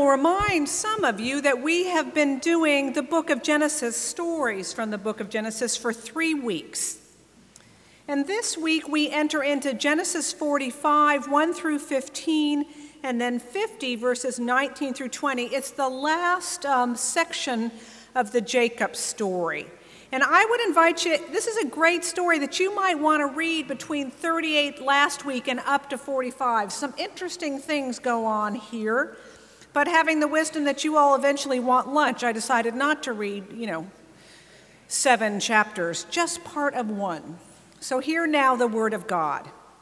remind some of you that we have been doing the book of Genesis, stories from the book of Genesis, for 3 weeks. And this week we enter into Genesis 45, 1 through 15, and then 50, verses 19 through 20. It's the last section of the Jacob story. And I would invite you, this is a great story that you might want to read between 38 last week and up to 45. Some interesting things go on here. But having the wisdom that you all eventually want lunch, I decided not to read, 7 chapters, just part of 1. So hear now the word of God.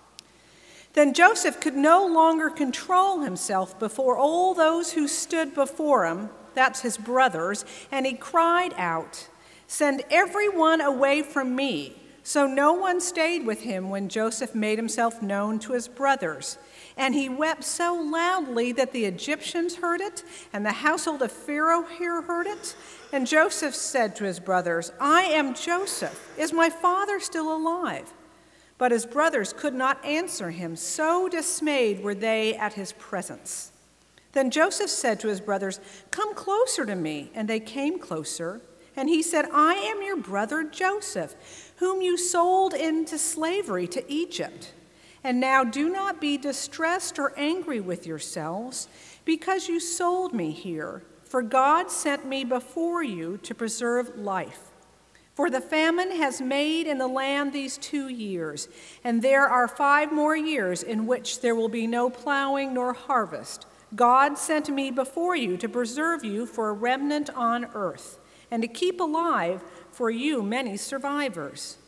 Then Joseph could no longer control himself before all those who stood before him, that's his brothers, and he cried out, "Send everyone away from me." So no one stayed with him when Joseph made himself known to his brothers. And he wept so loudly that the Egyptians heard it, and the household of Pharaoh here heard it. And Joseph said to his brothers, "I am Joseph. Is my father still alive?" But his brothers could not answer him, so dismayed were they at his presence. Then Joseph said to his brothers, "Come closer to me." And they came closer. And he said, "I am your brother Joseph, whom you sold into slavery to Egypt. And now do not be distressed or angry with yourselves because you sold me here, for God sent me before you to preserve life. For the famine has made in the land these 2 years, and there are 5 more years in which there will be no plowing nor harvest. God sent me before you to preserve you for a remnant on earth, and to keep alive for you many survivors.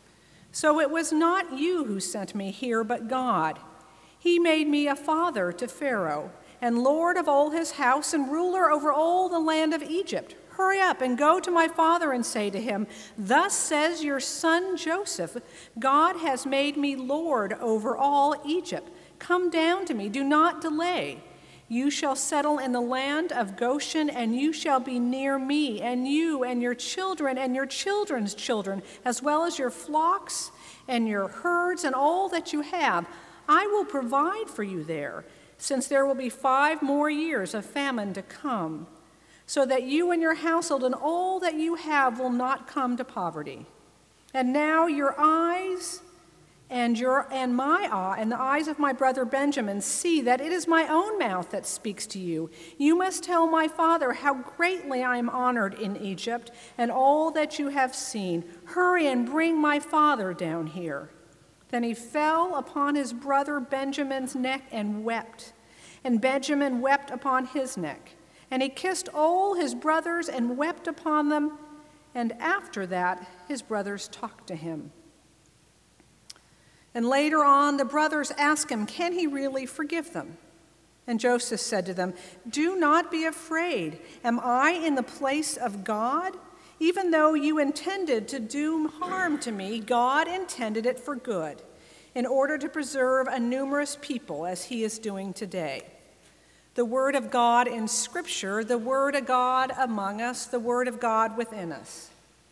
So it was not you who sent me here, but God. He made me a father to Pharaoh, and lord of all his house, and ruler over all the land of Egypt. Hurry up and go to my father and say to him, 'Thus says your son Joseph, God has made me lord over all Egypt. Come down to me, do not delay. You shall settle in the land of Goshen, and you shall be near me, and you and your children and your children's children, as well as your flocks and your herds and all that you have. I will provide for you there, since there will be 5 more years of famine to come, so that you and your household and all that you have will not come to poverty. And now your eyes and the eyes of my brother Benjamin see that it is my own mouth that speaks to you. You must tell my father how greatly I am honored in Egypt and all that you have seen. Hurry and bring my father down here." Then he fell upon his brother Benjamin's neck and wept. And Benjamin wept upon his neck. And he kissed all his brothers and wept upon them. And after that, his brothers talked to him. And later on, the brothers asked him, can he really forgive them? And Joseph said to them, "Do not be afraid. Am I in the place of God? Even though you intended to do harm to me, God intended it for good, in order to preserve a numerous people as he is doing today." The word of God in Scripture, the word of God among us, the word of God within us.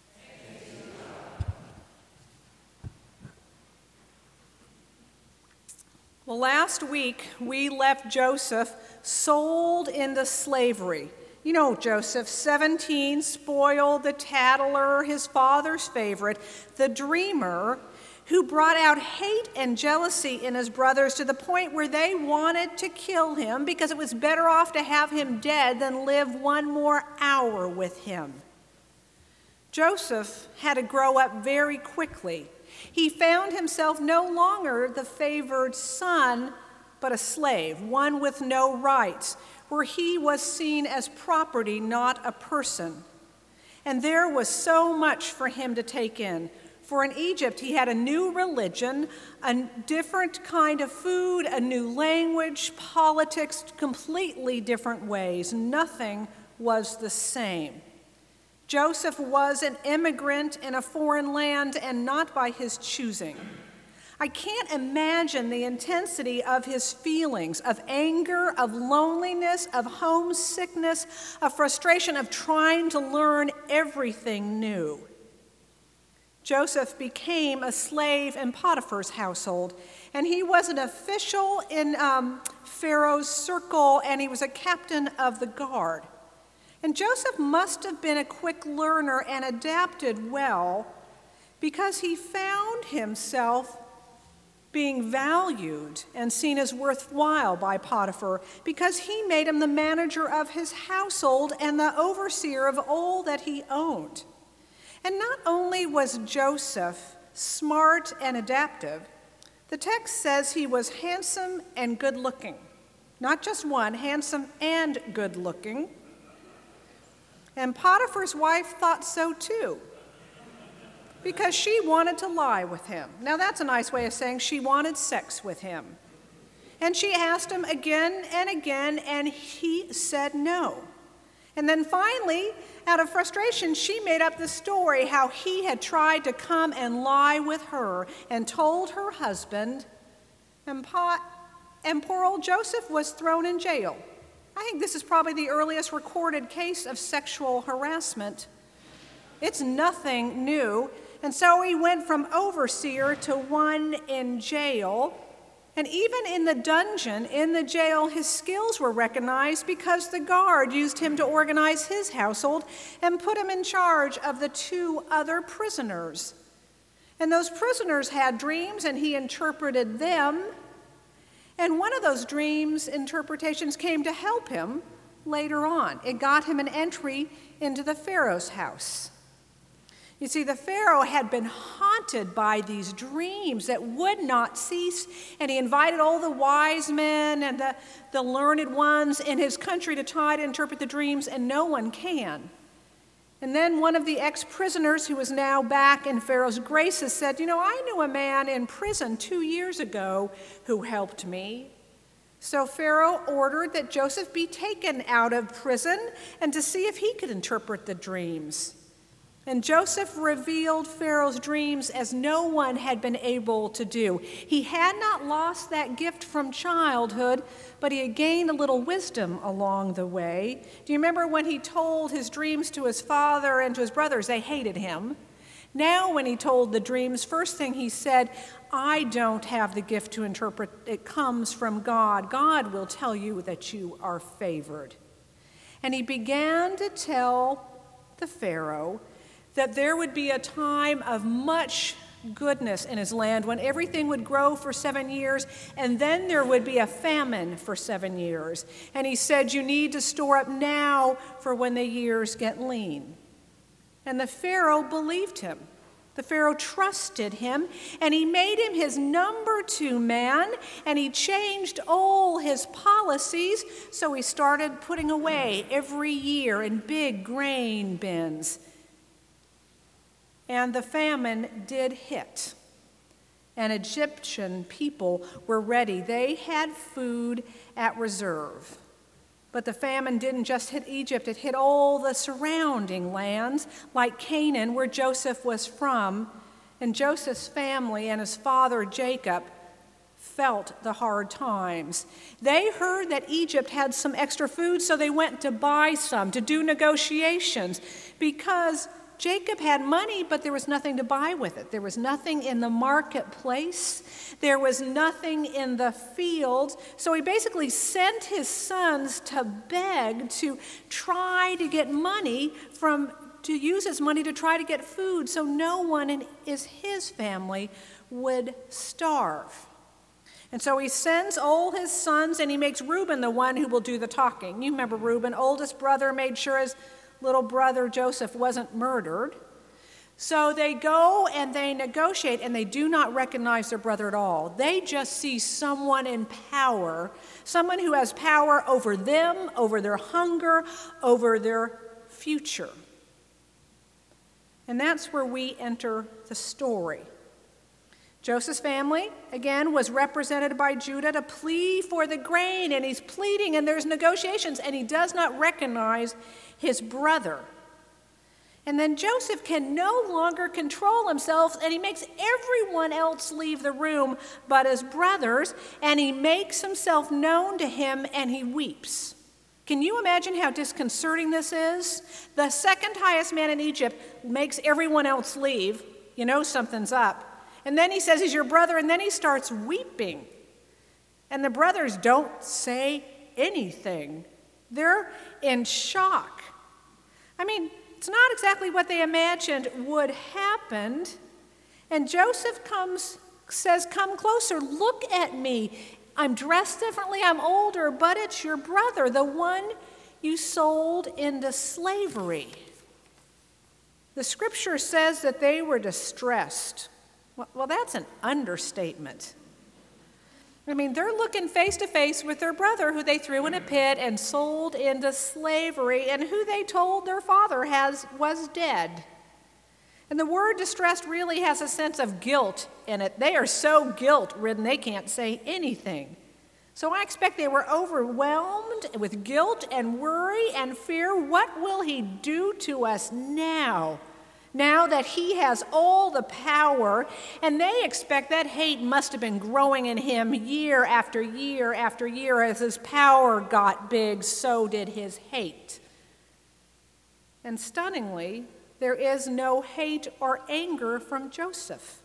Well, last week we left Joseph sold into slavery. You know Joseph, 17, spoiled, the tattler, his father's favorite, the dreamer, who brought out hate and jealousy in his brothers to the point where they wanted to kill him because it was better off to have him dead than live 1 more hour with him. Joseph had to grow up very quickly. He found himself no longer the favored son, but a slave, one with no rights, where he was seen as property, not a person. And there was so much for him to take in. For in Egypt, he had a new religion, a different kind of food, a new language, politics, completely different ways. Nothing was the same. Joseph was an immigrant in a foreign land and not by his choosing. I can't imagine the intensity of his feelings of anger, of loneliness, of homesickness, of frustration, of trying to learn everything new. Joseph became a slave in Potiphar's household, and he was an official in Pharaoh's circle, and he was a captain of the guard. And Joseph must have been a quick learner and adapted well, because he found himself being valued and seen as worthwhile by Potiphar, because he made him the manager of his household and the overseer of all that he owned. And not only was Joseph smart and adaptive, the text says he was handsome and good-looking. Not just one, handsome and good-looking. And Potiphar's wife thought so too, because she wanted to lie with him. Now that's a nice way of saying she wanted sex with him. And she asked him again and again, and he said no. And then finally, out of frustration, she made up the story how he had tried to come and lie with her and told her husband, and poor old Joseph was thrown in jail. I think this is probably the earliest recorded case of sexual harassment. It's nothing new. And so he went from overseer to one in jail. And even in the dungeon, in the jail, his skills were recognized because the guard used him to organize his household and put him in charge of the 2 other prisoners. And those prisoners had dreams, and he interpreted them. And one of those dreams interpretations came to help him later on. It got him an entry into the Pharaoh's house. You see, the Pharaoh had been haunted by these dreams that would not cease, and he invited all the wise men and the learned ones in his country to try to interpret the dreams, and no one can. And then one of the ex-prisoners, who was now back in Pharaoh's graces, said, I knew a man in prison 2 years ago who helped me. So Pharaoh ordered that Joseph be taken out of prison and to see if he could interpret the dreams. And Joseph revealed Pharaoh's dreams as no one had been able to do. He had not lost that gift from childhood, but he had gained a little wisdom along the way. Do you remember when he told his dreams to his father and to his brothers? They hated him. Now when he told the dreams, first thing he said, I don't have the gift to interpret. It comes from God. God will tell you that you are favored. And he began to tell the Pharaoh that there would be a time of much goodness in his land when everything would grow for 7 years, and then there would be a famine for 7 years. And he said, you need to store up now for when the years get lean. And the Pharaoh believed him. The Pharaoh trusted him, and he made him his number 2 man, and he changed all his policies, so he started putting away every year in big grain bins. And the famine did hit, and Egyptian people were ready. They had food at reserve. But the famine didn't just hit Egypt, it hit all the surrounding lands, like Canaan, where Joseph was from. And Joseph's family and his father Jacob felt the hard times. They heard that Egypt had some extra food, so they went to buy some, to do negotiations, because Jacob had money, but there was nothing to buy with it. There was nothing in the marketplace. There was nothing in the fields. So he basically sent his sons to beg, to try to get money to use his money to try to get food, so no one in his family would starve. And so he sends all his sons, and he makes Reuben the one who will do the talking. You remember Reuben, oldest brother, made sure his little brother Joseph wasn't murdered. So they go and they negotiate, and they do not recognize their brother at all. They just see someone in power, someone who has power over them, over their hunger, over their future. And that's where we enter the story. Joseph's family, again, was represented by Judah to plead for the grain, and he's pleading, and there's negotiations, and he does not recognize his brother. And then Joseph can no longer control himself, and he makes everyone else leave the room but his brothers, and he makes himself known to him, and he weeps. Can you imagine how disconcerting this is? The second highest man in Egypt makes everyone else leave. You know something's up. And then he says, he's your brother, and then he starts weeping. And the brothers don't say anything. They're in shock. I mean, it's not exactly what they imagined would happen. And Joseph says, "Come closer, look at me. I'm dressed differently, I'm older, but it's your brother, the one you sold into slavery." The scripture says that they were distressed. Well, that's an understatement. I mean, they're looking face to face with their brother who they threw in a pit and sold into slavery and who they told their father was dead. And the word distressed really has a sense of guilt in it. They are so guilt-ridden they can't say anything. So I expect they were overwhelmed with guilt and worry and fear. What will he do to us now? Now that he has all the power, and they expect that hate must have been growing in him year after year after year. As his power got big, so did his hate. And stunningly, there is no hate or anger from Joseph.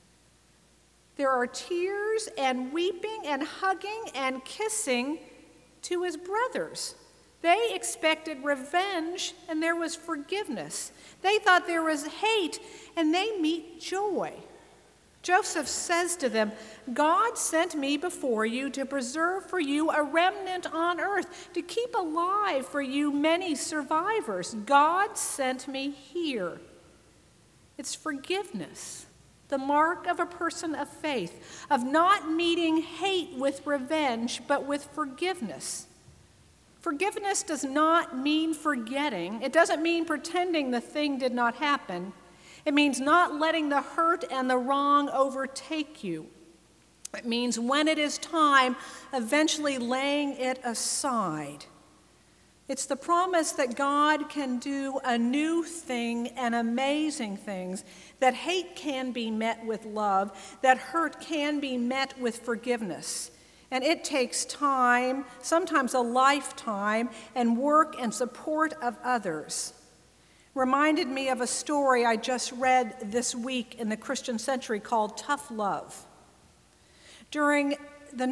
There are tears and weeping and hugging and kissing to his brothers. They expected revenge, and there was forgiveness. They thought there was hate, and they meet joy. Joseph says to them, "God sent me before you to preserve for you a remnant on earth, to keep alive for you many survivors. God sent me here." It's forgiveness, the mark of a person of faith, of not meeting hate with revenge, but with forgiveness. Forgiveness does not mean forgetting. It doesn't mean pretending the thing did not happen. It means not letting the hurt and the wrong overtake you. It means when it is time, eventually laying it aside. It's the promise that God can do a new thing and amazing things, that hate can be met with love, that hurt can be met with forgiveness. And it takes time, sometimes a lifetime, and work and support of others. Reminded me of a story I just read this week in the Christian Century called Tough Love. During the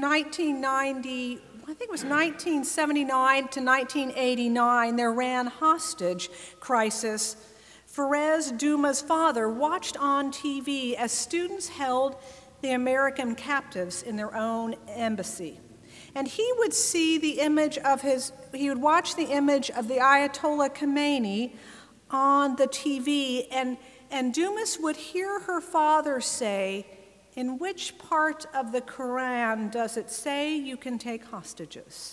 1979 to 1989, the Iran hostage crisis, Faraz Duma's father watched on TV as students held the American captives in their own embassy. And he would watch the image of the Ayatollah Khomeini on the TV, and Dumas would hear her father say, "In which part of the Quran does it say you can take hostages?"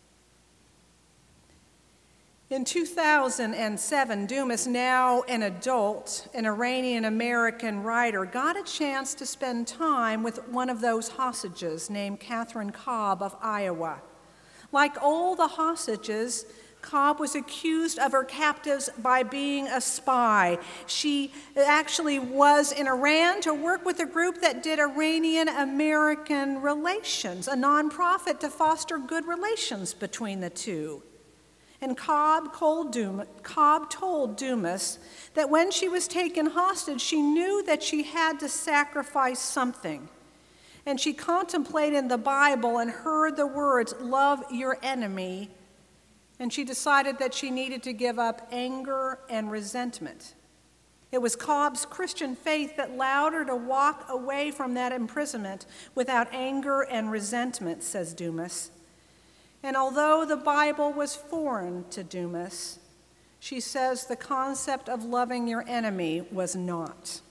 In 2007, Dumas, now an adult, an Iranian-American writer, got a chance to spend time with one of those hostages named Catherine Cobb of Iowa. Like all the hostages, Cobb was accused of her captives by being a spy. She actually was in Iran to work with a group that did Iranian-American relations, a nonprofit to foster good relations between the two. And Cobb told Dumas that when she was taken hostage, she knew that she had to sacrifice something. And she contemplated the Bible and heard the words, "Love your enemy," and she decided that she needed to give up anger and resentment. It was Cobb's Christian faith that allowed her to walk away from that imprisonment without anger and resentment, says Dumas. And although the Bible was foreign to Dumas, she says the concept of loving your enemy was not.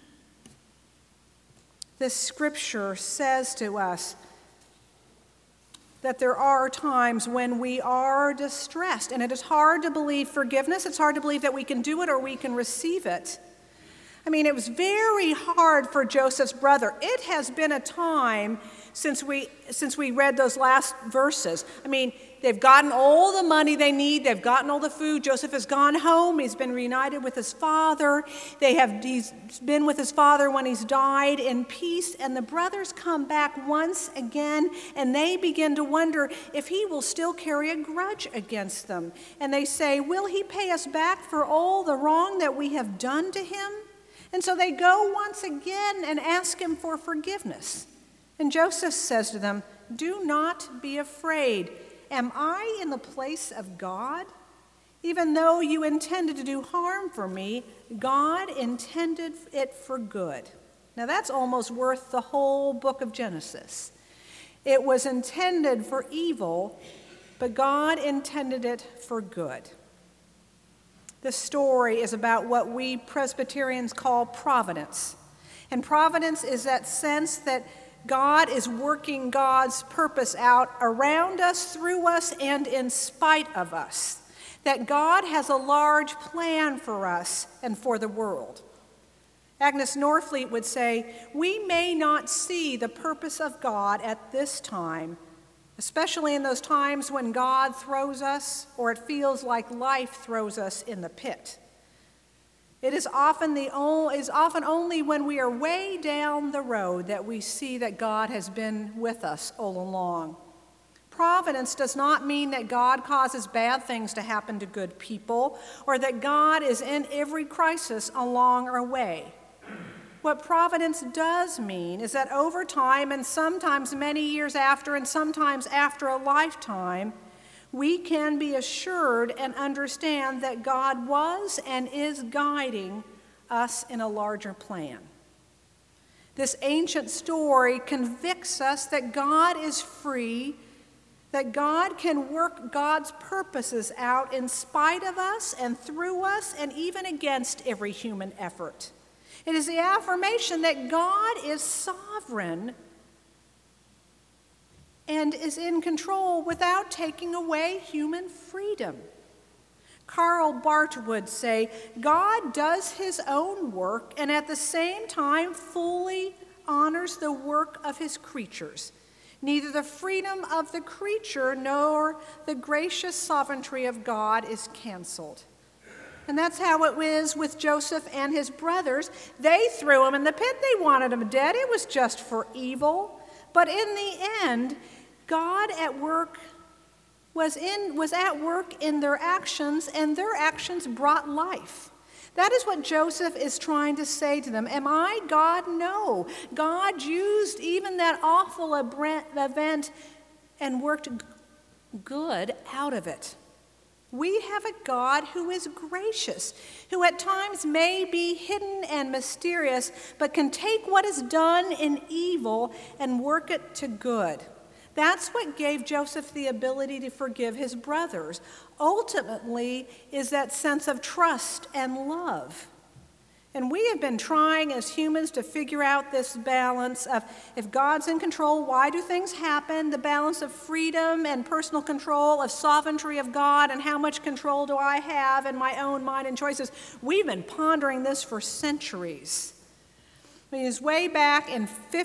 This scripture says to us that there are times when we are distressed, and it is hard to believe forgiveness. It's hard to believe that we can do it or we can receive it. I mean, it was very hard for Joseph's brother. It has been a time since we read those last verses. I mean, they've gotten all the money they need. They've gotten all the food. Joseph has gone home. He's been reunited with his father. He's been with his father when he's died in peace. And the brothers come back once again, and they begin to wonder if he will still carry a grudge against them. And they say, "Will he pay us back for all the wrong that we have done to him?" And so they go once again and ask him for forgiveness. And Joseph says to them, "Do not be afraid. Am I in the place of God? Even though you intended to do harm for me, God intended it for good." Now that's almost worth the whole book of Genesis. It was intended for evil, but God intended it for good. This story is about what we Presbyterians call providence. And providence is that sense that God is working God's purpose out around us, through us, and in spite of us. That God has a large plan for us and for the world. Agnes Norfleet would say, "We may not see the purpose of God at this time, especially in those times when God throws us or it feels like life throws us in the pit. It is often only when we are way down the road that we see that God has been with us all along." Providence does not mean that God causes bad things to happen to good people or that God is in every crisis along our way. What providence does mean is that over time, and sometimes many years after, and sometimes after a lifetime, we can be assured and understand that God was and is guiding us in a larger plan. This ancient story convicts us that God is free, that God can work God's purposes out in spite of us and through us and even against every human effort. It is the affirmation that God is sovereign and is in control without taking away human freedom. Karl Barth would say, "God does his own work and at the same time fully honors the work of his creatures. Neither the freedom of the creature nor the gracious sovereignty of God is canceled." And that's how it is with Joseph and his brothers. They threw him in the pit. They wanted him dead. It was just for evil. But in the end, God was at work in their actions, and their actions brought life. That is what Joseph is trying to say to them. Am I God? No. God used even that awful event and worked good out of it. We have a God who is gracious, who at times may be hidden and mysterious, but can take what is done in evil and work it to good. That's what gave Joseph the ability to forgive his brothers. Ultimately, is that sense of trust and love. And we have been trying as humans to figure out this balance of, if God's in control, why do things happen? The balance of freedom and personal control, of sovereignty of God, and how much control do I have in my own mind and choices? We've been pondering this for centuries. It was way back in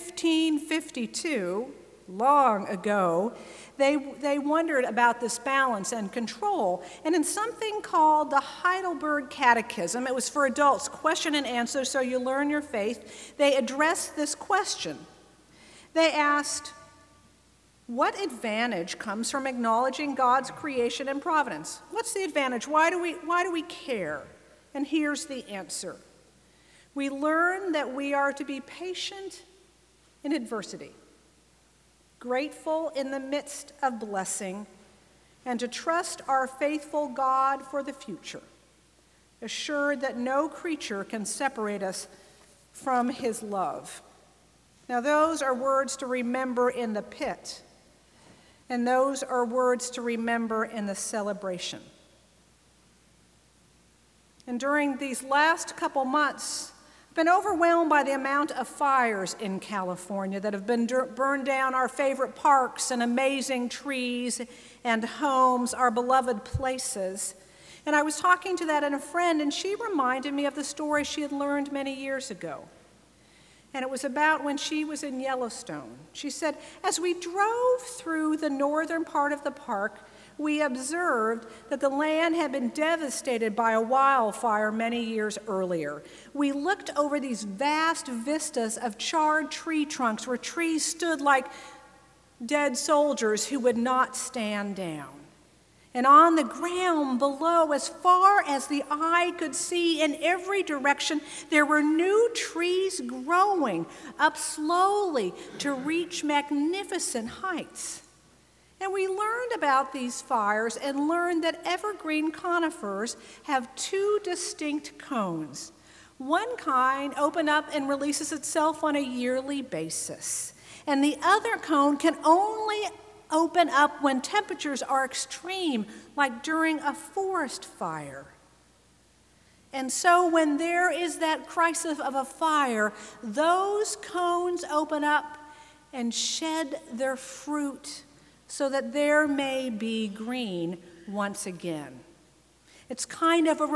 1552, long ago, they wondered about this balance and control. And in something called the Heidelberg Catechism, it was for adults, question and answer, so you learn your faith, they addressed this question. They asked, what advantage comes from acknowledging God's creation and providence? What's the advantage? Why do we care? And here's the answer. We learn that we are to be patient in adversity, grateful in the midst of blessing, and to trust our faithful God for the future, assured that no creature can separate us from his love. Now, those are words to remember in the pit, and those are words to remember in the celebration. And during these last couple months, been overwhelmed by the amount of fires in California that have been burned down our favorite parks and amazing trees and homes, our beloved places. And I was talking to that in a friend, and she reminded me of the story she had learned many years ago. And it was about when she was in Yellowstone. She said, as we drove through the northern part of the park, we observed that the land had been devastated by a wildfire many years earlier. We looked over these vast vistas of charred tree trunks where trees stood like dead soldiers who would not stand down. And on the ground below, as far as the eye could see in every direction, there were new trees growing up slowly to reach magnificent heights. And we learned about these fires and learned that evergreen conifers have two distinct cones. One kind opens up and releases itself on a yearly basis, and the other cone can only open up when temperatures are extreme, like during a forest fire. And so when there is that crisis of a fire, those cones open up and shed their fruit so that there may be green once again. It's kind of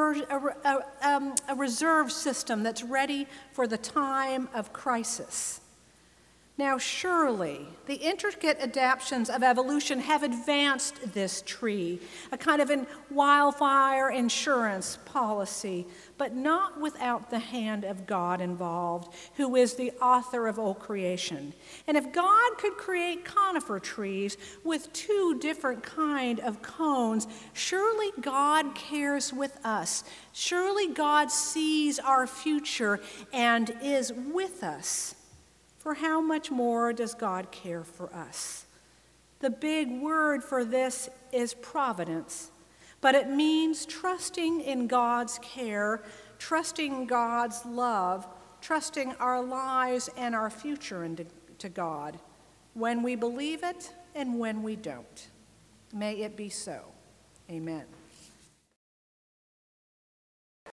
a reserve system that's ready for the time of crisis. Now, surely, the intricate adaptations of evolution have advanced this tree, a kind of wildfire insurance policy, but not without the hand of God involved, who is the author of all creation. And if God could create conifer trees with two different kind of cones, surely God cares with us. Surely God sees our future and is with us. For how much more does God care for us? The big word for this is providence, but it means trusting in God's care, trusting God's love, trusting our lives and our future into God, when we believe it and when we don't. May it be so. Amen.